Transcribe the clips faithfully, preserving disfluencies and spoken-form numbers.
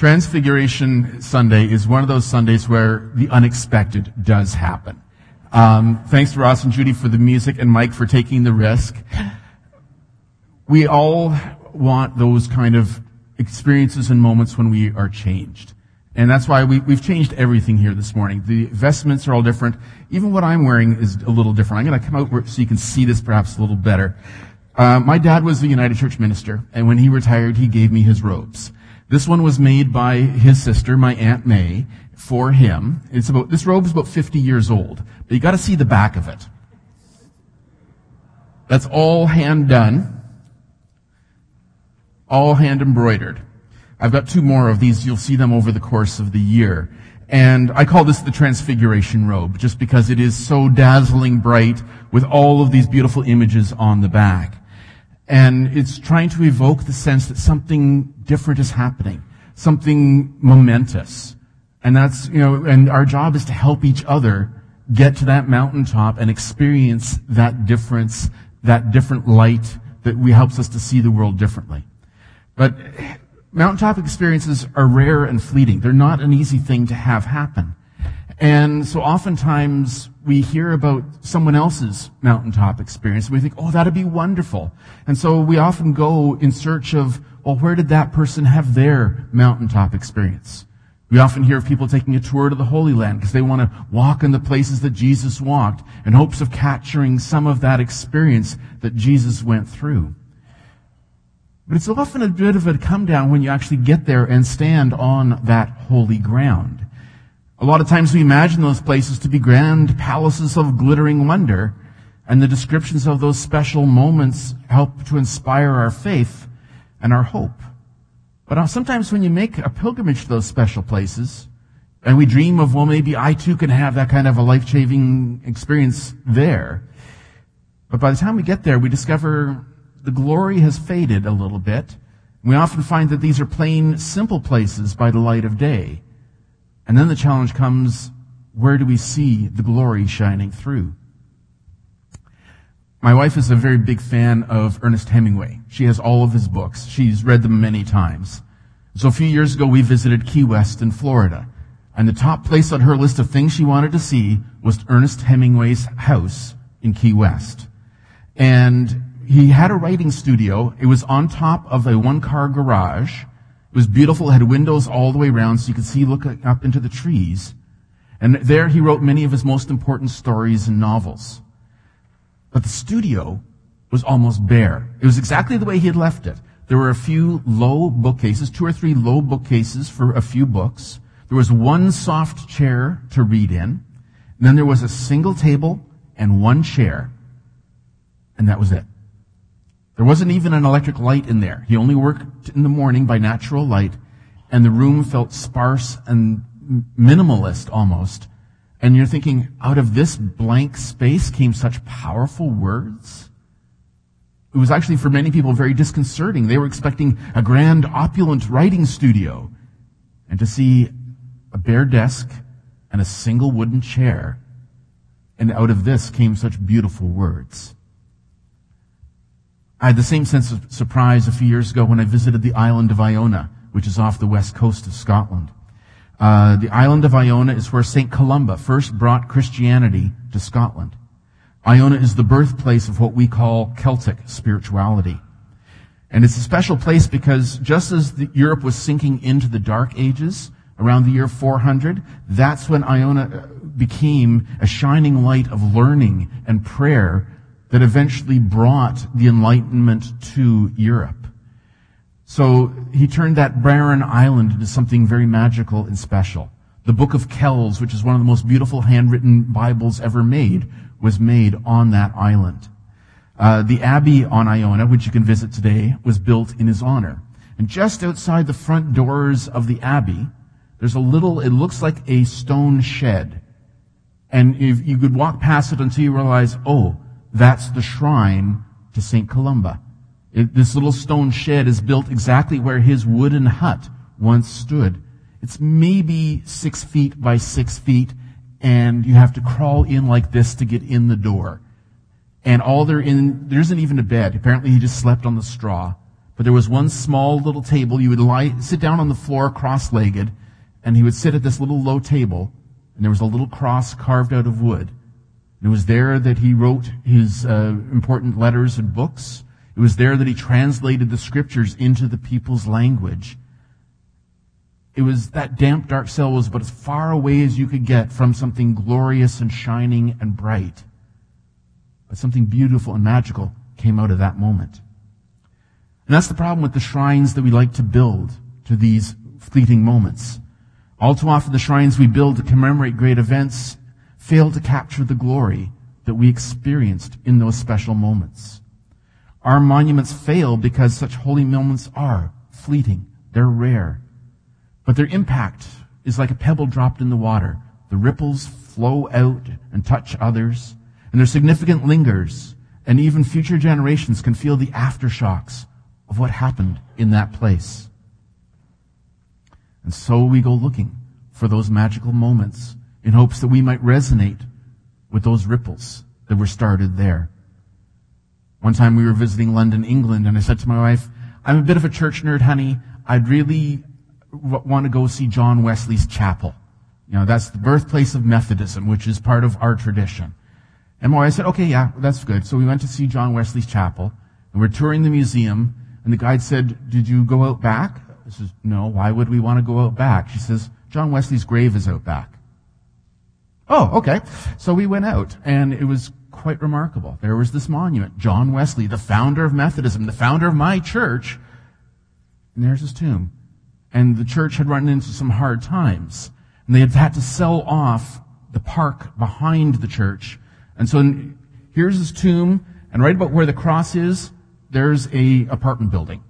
Transfiguration Sunday is one of those Sundays where the unexpected does happen. Um, thanks to Ross and Judy for the music and Mike for taking the risk. We all want those kind of experiences and moments when we are changed. And that's why we, we've changed everything here this morning. The vestments are all different. Even what I'm wearing is a little different. I'm going to come out so you can see this perhaps a little better. Uh, my dad was a United Church minister, and when he retired, he gave me his robes. This one was made by his sister, my Aunt May, for him. It's about, this robe is about fifty years old, but you gotta see the back of it. That's all hand done. All hand embroidered. I've got two more of these. You'll see them over the course of the year. And I call this the Transfiguration robe, just because it is so dazzling bright with all of these beautiful images on the back. And it's trying to evoke the sense that something different is happening, something momentous. And that's, you know, and our job is to help each other get to that mountaintop and experience that difference, that different light that we helps us to see the world differently. But mountaintop experiences are rare and fleeting. They're not an easy thing to have happen. And so oftentimes we hear about someone else's mountaintop experience and we think, oh, that'd be wonderful. And so we often go in search of, well, where did that person have their mountaintop experience? We often hear of people taking a tour to the Holy Land because they want to walk in the places that Jesus walked in hopes of capturing some of that experience that Jesus went through. But it's often a bit of a come down when you actually get there and stand on that holy ground. A lot of times we imagine those places to be grand palaces of glittering wonder, and the descriptions of those special moments help to inspire our faith and our hope. But sometimes when you make a pilgrimage to those special places, and we dream of, well, maybe I too can have that kind of a life-changing experience there. But by the time we get there, we discover the glory has faded a little bit. We often find that these are plain, simple places by the light of day. And then the challenge comes, where do we see the glory shining through? My wife is a very big fan of Ernest Hemingway. She has all of his books. She's read them many times. So a few years ago, we visited Key West in Florida. And the top place on her list of things she wanted to see was Ernest Hemingway's house in Key West. And he had a writing studio. It was on top of a one-car garage. It was beautiful. It had windows all the way around so you could see looking up into the trees. And there he wrote many of his most important stories and novels. But the studio was almost bare. It was exactly the way he had left it. There were a few low bookcases, two or three low bookcases for a few books. There was one soft chair to read in. And then there was a single table and one chair. And that was it. There wasn't even an electric light in there. He only worked in the morning by natural light, and the room felt sparse and minimalist almost. And you're thinking, out of this blank space came such powerful words? It was actually, for many people, very disconcerting. They were expecting a grand, opulent writing studio. And to see a bare desk and a single wooden chair, and out of this came such beautiful words. I had the same sense of surprise a few years ago when I visited the island of Iona, which is off the west coast of Scotland. Uh, the island of Iona is where Saint Columba first brought Christianity to Scotland. Iona is the birthplace of what we call Celtic spirituality. And it's a special place because just as the, Europe was sinking into the Dark Ages around the year four hundred, that's when Iona became a shining light of learning and prayer that eventually brought the Enlightenment to Europe. So he turned that barren island into something very magical and special. The Book of Kells, which is one of the most beautiful handwritten Bibles ever made, was made on that island. Uh, the Abbey on Iona, which you can visit today, was built in his honor. And just outside the front doors of the Abbey, there's a little, it looks like a stone shed. And if you could walk past it until you realize, oh, that's the shrine to Saint Columba. It, this little stone shed is built exactly where his wooden hut once stood. It's maybe six feet by six feet, and you have to crawl in like this to get in the door. And all there in, there isn't even a bed. Apparently he just slept on the straw. But there was one small little table. You would lie, sit down on the floor cross-legged, and he would sit at this little low table, and there was a little cross carved out of wood. And it was there that he wrote his uh, important letters and books. It was there that he translated the scriptures into the people's language. It was that damp, dark cell was but as far away as you could get from something glorious and shining and bright. But something beautiful and magical came out of that moment. And that's the problem with the shrines that we like to build to these fleeting moments. All too often the shrines we build to commemorate great events fail to capture the glory that we experienced in those special moments. Our monuments fail because such holy moments are fleeting. They're rare. But their impact is like a pebble dropped in the water. The ripples flow out and touch others, and their significance lingers, and even future generations can feel the aftershocks of what happened in that place. And so we go looking for those magical moments in hopes that we might resonate with those ripples that were started there. One time we were visiting London, England, and I said to my wife, I'm a bit of a church nerd, honey. I'd really w- want to go see John Wesley's chapel. You know, that's the birthplace of Methodism, which is part of our tradition. And my wife said, okay, yeah, that's good. So we went to see John Wesley's chapel, and we're touring the museum, and the guide said, did you go out back? I said, no, why would we want to go out back? She says, John Wesley's grave is out back. Oh, okay. So we went out, and it was quite remarkable. There was this monument, John Wesley, the founder of Methodism, the founder of my church, and there's his tomb. And the church had run into some hard times, and they had had to sell off the park behind the church. And so here's his tomb, and right about where the cross is, there's a apartment building.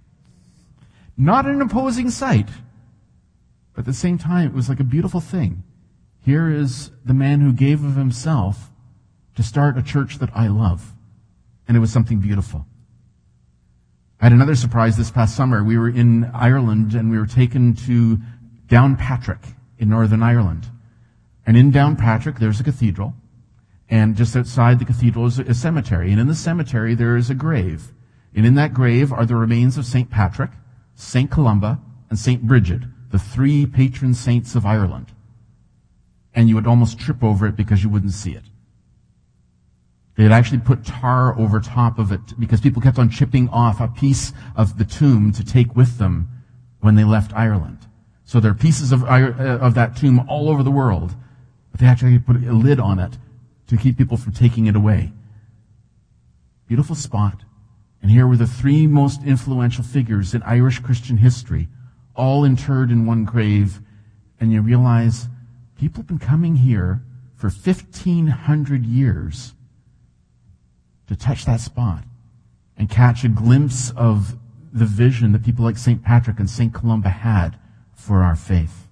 Not an imposing sight, but at the same time, it was like a beautiful thing. Here is the man who gave of himself to start a church that I love. And it was something beautiful. I had another surprise this past summer. We were in Ireland, and we were taken to Downpatrick in Northern Ireland. And in Downpatrick, there's a cathedral. And just outside the cathedral is a cemetery. And in the cemetery, there is a grave. And in that grave are the remains of Saint Patrick, Saint Columba, and Saint Bridget, the three patron saints of Ireland. And you would almost trip over it because you wouldn't see it. They had actually put tar over top of it because people kept on chipping off a piece of the tomb to take with them when they left Ireland. So there are pieces of, of that tomb all over the world, but they actually put a lid on it to keep people from taking it away. Beautiful spot. And here were the three most influential figures in Irish Christian history, all interred in one grave. And you realize people have been coming here for fifteen hundred years to touch that spot and catch a glimpse of the vision that people like Saint Patrick and Saint Columba had for our faith.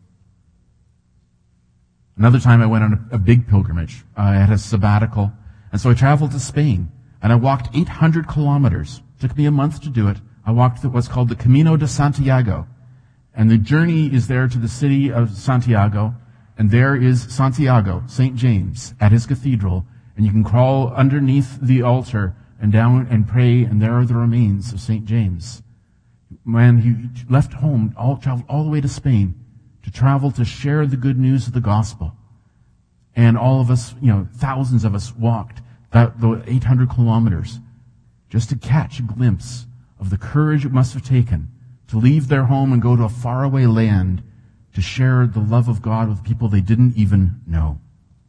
Another time I went on a, a big pilgrimage. I had a sabbatical, and so I traveled to Spain, and I walked eight hundred kilometers. It took me a month to do it. I walked what's called the Camino de Santiago, and the journey is there to the city of Santiago, and there is Santiago, Saint James, at his cathedral, and you can crawl underneath the altar and down and pray, and there are the remains of Saint James. Man, he left home, all traveled all the way to Spain to travel to share the good news of the gospel. And all of us, you know, thousands of us walked that the eight hundred kilometers just to catch a glimpse of the courage it must have taken to leave their home and go to a faraway land to share the love of God with people they didn't even know.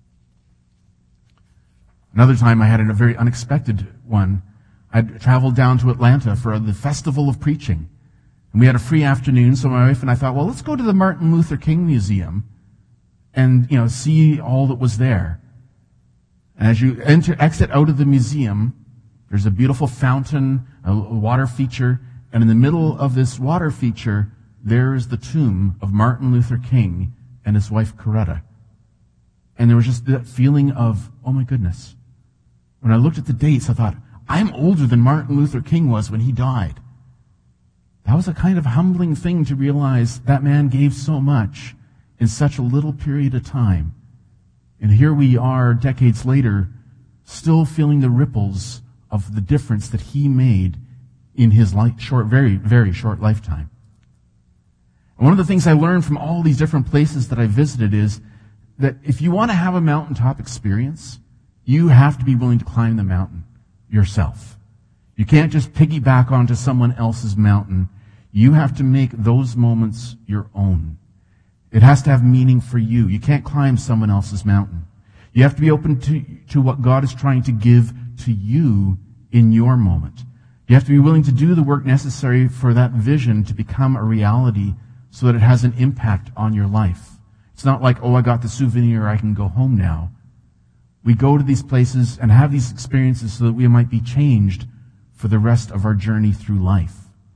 Another time I had a very unexpected one. I traveled down to Atlanta for the Festival of Preaching. And we had a free afternoon, so my wife and I thought, well, let's go to the Martin Luther King Museum and, you know, see all that was there. And as you enter, exit out of the museum, there's a beautiful fountain, a water feature, and in the middle of this water feature, there's the tomb of Martin Luther King and his wife Coretta. And there was just that feeling of, oh my goodness. When I looked at the dates, I thought, I'm older than Martin Luther King was when he died. That was a kind of humbling thing to realize that man gave so much in such a little period of time. And here we are, decades later, still feeling the ripples of the difference that he made in his life, short, very, very short lifetime. And one of the things I learned from all these different places that I visited is that if you want to have a mountaintop experience, you have to be willing to climb the mountain yourself. You can't just piggyback onto someone else's mountain. You have to make those moments your own. It has to have meaning for you. You can't climb someone else's mountain. You have to be open to, to what God is trying to give to you in your moment. You have to be willing to do the work necessary for that vision to become a reality so that it has an impact on your life. It's not like, oh, I got the souvenir, I can go home now. We go to these places and have these experiences so that we might be changed for the rest of our journey through life.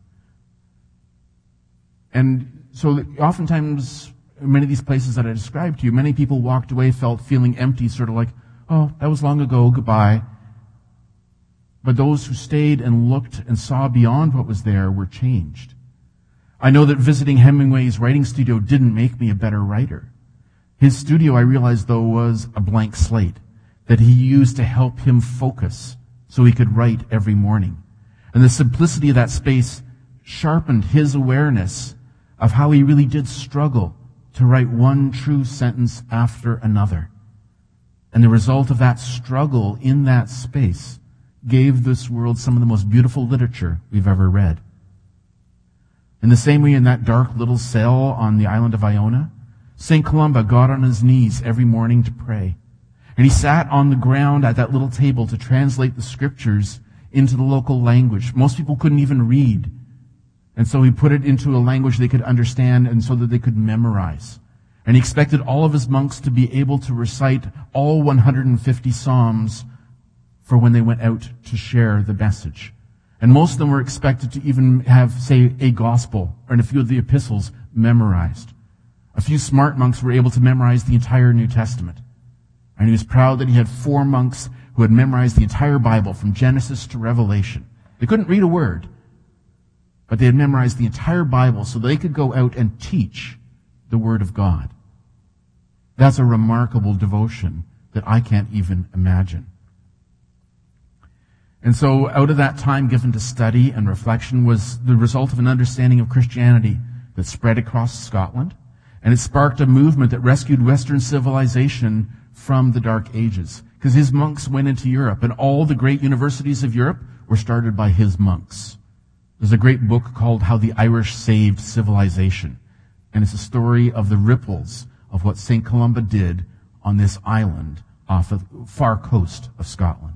And so oftentimes, in many of these places that I described to you, many people walked away, felt feeling empty, sort of like, oh, that was long ago, goodbye. But those who stayed and looked and saw beyond what was there were changed. I know that visiting Hemingway's writing studio didn't make me a better writer. His studio, I realized, though, was a blank slate that he used to help him focus so he could write every morning. And the simplicity of that space sharpened his awareness of how he really did struggle to write one true sentence after another. And the result of that struggle in that space gave this world some of the most beautiful literature we've ever read. In the same way, in that dark little cell on the island of Iona, Saint Columba got on his knees every morning to pray. And he sat on the ground at that little table to translate the scriptures into the local language. Most people couldn't even read. And so he put it into a language they could understand and so that they could memorize. And he expected all of his monks to be able to recite all one hundred fifty psalms for when they went out to share the message. And most of them were expected to even have, say, a gospel or a few of the epistles memorized. A few smart monks were able to memorize the entire New Testament. And he was proud that he had four monks who had memorized the entire Bible from Genesis to Revelation. They couldn't read a word, but they had memorized the entire Bible so they could go out and teach the Word of God. That's a remarkable devotion that I can't even imagine. And so out of that time given to study and reflection was the result of an understanding of Christianity that spread across Scotland, and it sparked a movement that rescued Western civilization from the Dark Ages. Because his monks went into Europe, and all the great universities of Europe were started by his monks. There's a great book called How the Irish Saved Civilization, and it's a story of the ripples of what Saint Columba did on this island off the far coast of Scotland.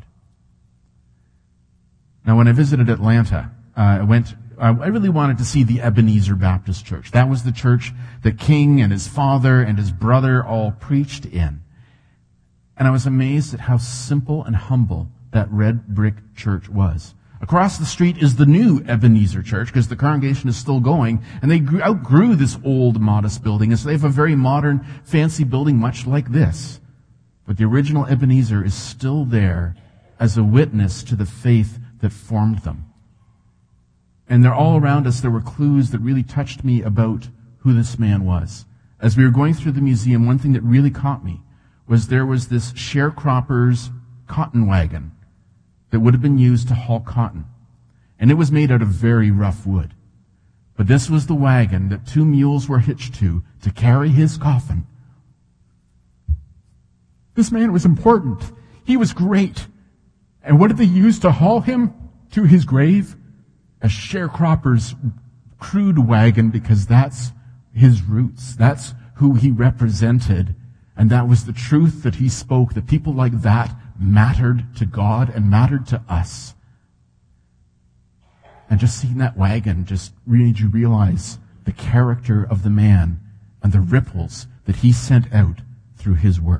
Now, when I visited Atlanta, uh, I went, uh, I really wanted to see the Ebenezer Baptist Church. That was the church that King and his father and his brother all preached in. And I was amazed at how simple and humble that red brick church was. Across the street is the new Ebenezer Church, because the congregation is still going, and they grew, outgrew this old, modest building, and so they have a very modern, fancy building much like this. But the original Ebenezer is still there as a witness to the faith that formed them. And they're all around us. There were clues that really touched me about who this man was. As we were going through the museum, one thing that really caught me was there was this sharecropper's cotton wagon that would have been used to haul cotton. And it was made out of very rough wood. But this was the wagon that two mules were hitched to to carry his coffin. This man was important. He was great. And what did they use to haul him to his grave? A sharecropper's crude wagon, because that's his roots. That's who he represented. And that was the truth that he spoke, that people like that mattered to God and mattered to us. And just seeing that wagon just made you realize the character of the man and the ripples that he sent out through his work.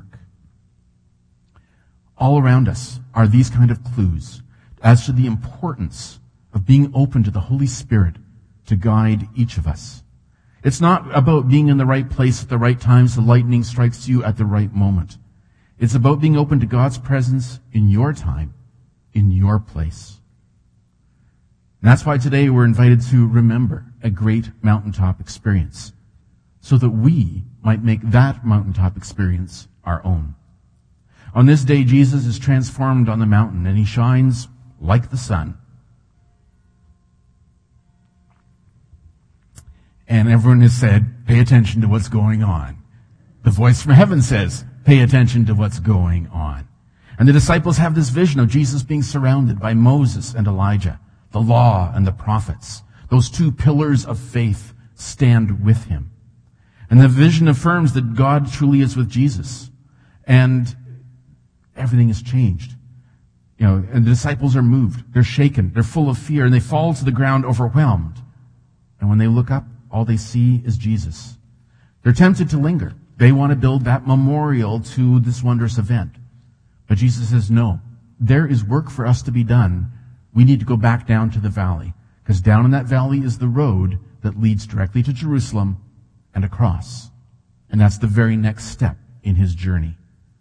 All around us are these kind of clues as to the importance of being open to the Holy Spirit to guide each of us. It's not about being in the right place at the right time so lightning strikes you at the right moment. It's about being open to God's presence in your time, in your place. And that's why today we're invited to remember a great mountaintop experience, so that we might make that mountaintop experience our own. On this day, Jesus is transformed on the mountain, and he shines like the sun. And everyone has said, pay attention to what's going on. The voice from heaven says, pay attention to what's going on. And the disciples have this vision of Jesus being surrounded by Moses and Elijah, the law and the prophets. Those two pillars of faith stand with him. And the vision affirms that God truly is with Jesus. And everything has changed. You know, and the disciples are moved. They're shaken. They're full of fear, and they fall to the ground overwhelmed. And when they look up, all they see is Jesus. They're tempted to linger. They want to build that memorial to this wondrous event. But Jesus says, no, there is work for us to be done. We need to go back down to the valley, because down in that valley is the road that leads directly to Jerusalem and across. And that's the very next step in his journey.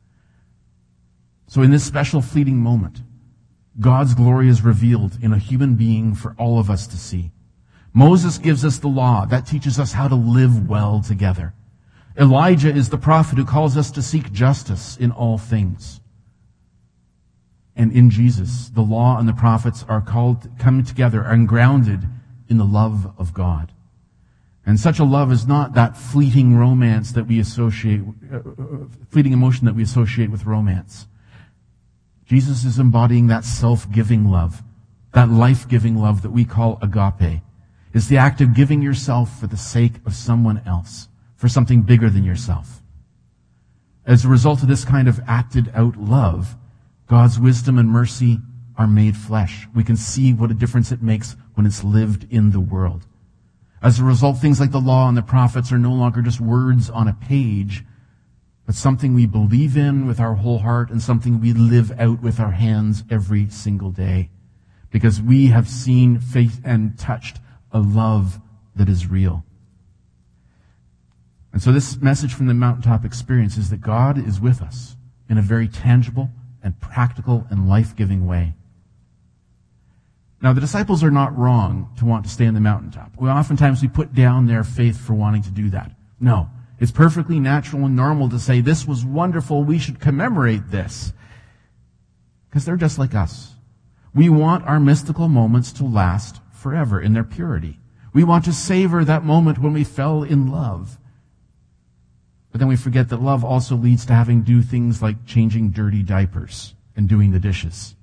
So in this special fleeting moment, God's glory is revealed in a human being for all of us to see. Moses gives us the law. That teaches us how to live well together. Elijah is the prophet who calls us to seek justice in all things. And in Jesus, the law and the prophets are called, come together and grounded in the love of God. And such a love is not that fleeting romance that we associate, uh, fleeting emotion that we associate with romance. Jesus is embodying that self-giving love, that life-giving love that we call agape. It's the act of giving yourself for the sake of someone else, for something bigger than yourself. As a result of this kind of acted-out love, God's wisdom and mercy are made flesh. We can see what a difference it makes when it's lived in the world. As a result, things like the law and the prophets are no longer just words on a page, but something we believe in with our whole heart and something we live out with our hands every single day. Because we have seen, faith, and touched a love that is real. And so this message from the mountaintop experience is that God is with us in a very tangible and practical and life-giving way. Now, the disciples are not wrong to want to stay on the mountaintop. We oftentimes we put down their faith for wanting to do that. No. It's perfectly natural and normal to say, this was wonderful, we should commemorate this. Because they're just like us. We want our mystical moments to last forever in their purity. We want to savor that moment when we fell in love. But then we forget that love also leads to having to do things like changing dirty diapers and doing the dishes.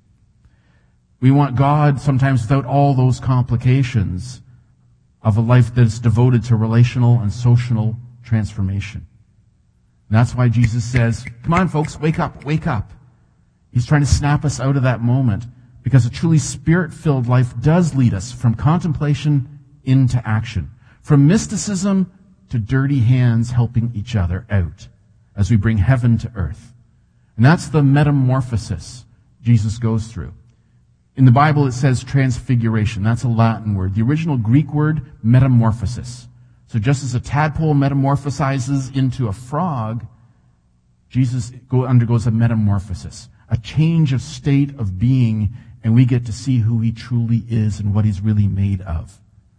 We want God sometimes without all those complications of a life that's devoted to relational and social transformation. And that's why Jesus says, come on folks, wake up, wake up. He's trying to snap us out of that moment, because a truly spirit-filled life does lead us from contemplation into action, from mysticism to dirty hands helping each other out as we bring heaven to earth. And that's the metamorphosis Jesus goes through. In the Bible it says transfiguration. That's a Latin word. The original Greek word, metamorphosis. So just as a tadpole metamorphosizes into a frog, Jesus undergoes a metamorphosis, a change of state of being, and we get to see who he truly is and what he's really made of.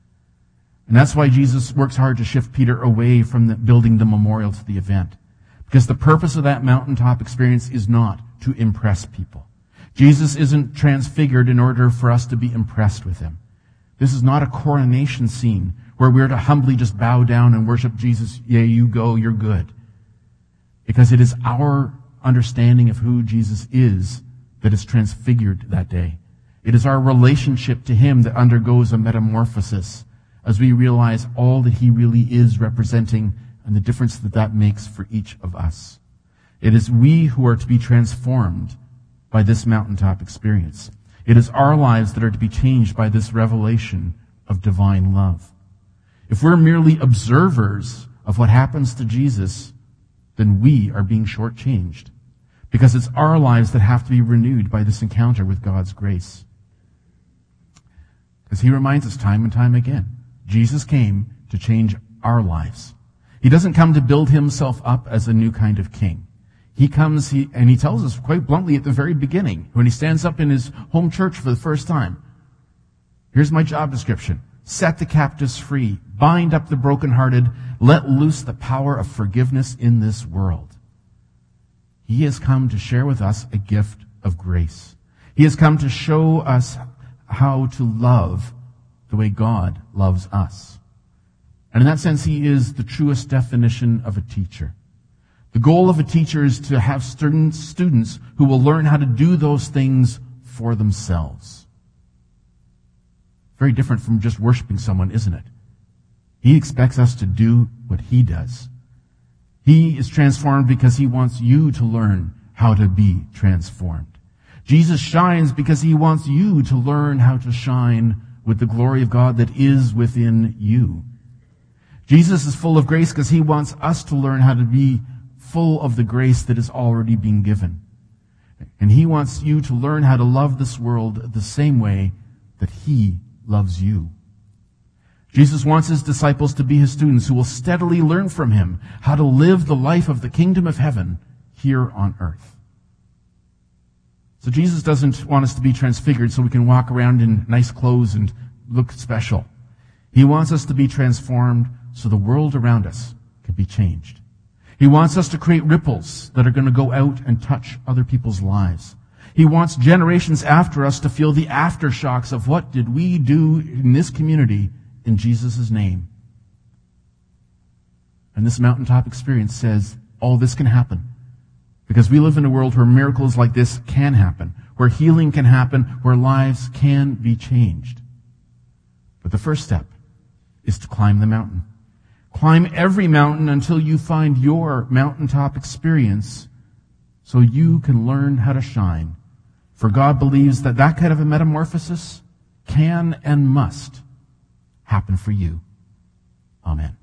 And that's why Jesus works hard to shift Peter away from the, building the memorial to the event. Because the purpose of that mountaintop experience is not to impress people. Jesus isn't transfigured in order for us to be impressed with him. This is not a coronation scene where we're to humbly just bow down and worship Jesus. Yeah, you go, you're good. Because it is our understanding of who Jesus is that is transfigured that day. It is our relationship to him that undergoes a metamorphosis as we realize all that he really is representing and the difference that that makes for each of us. It is we who are to be transformed by this mountaintop experience. It is our lives that are to be changed by this revelation of divine love. If we're merely observers of what happens to Jesus, then we are being shortchanged, because it's our lives that have to be renewed by this encounter with God's grace. Because he reminds us time and time again, Jesus came to change our lives. He doesn't come to build himself up as a new kind of king. He comes, he, and he tells us quite bluntly at the very beginning, when he stands up in his home church for the first time, here's my job description. Set the captives free, bind up the brokenhearted, let loose the power of forgiveness in this world. He has come to share with us a gift of grace. He has come to show us how to love the way God loves us. And in that sense, he is the truest definition of a teacher. The goal of a teacher is to have students, students who will learn how to do those things for themselves. Very different from just worshiping someone, isn't it? He expects us to do what he does. He is transformed because he wants you to learn how to be transformed. Jesus shines because he wants you to learn how to shine with the glory of God that is within you. Jesus is full of grace because he wants us to learn how to be full of the grace that is already being given. And he wants you to learn how to love this world the same way that he loves you. Jesus wants his disciples to be his students who will steadily learn from him how to live the life of the kingdom of heaven here on earth. So Jesus doesn't want us to be transfigured so we can walk around in nice clothes and look special. He wants us to be transformed so the world around us can be changed. He wants us to create ripples that are going to go out and touch other people's lives. He wants generations after us to feel the aftershocks of what did we do in this community in Jesus' name. And this mountaintop experience says all this can happen because we live in a world where miracles like this can happen, where healing can happen, where lives can be changed. But the first step is to climb the mountain. Climb every mountain until you find your mountaintop experience so you can learn how to shine. For God believes that that kind of a metamorphosis can and must happen for you. Amen.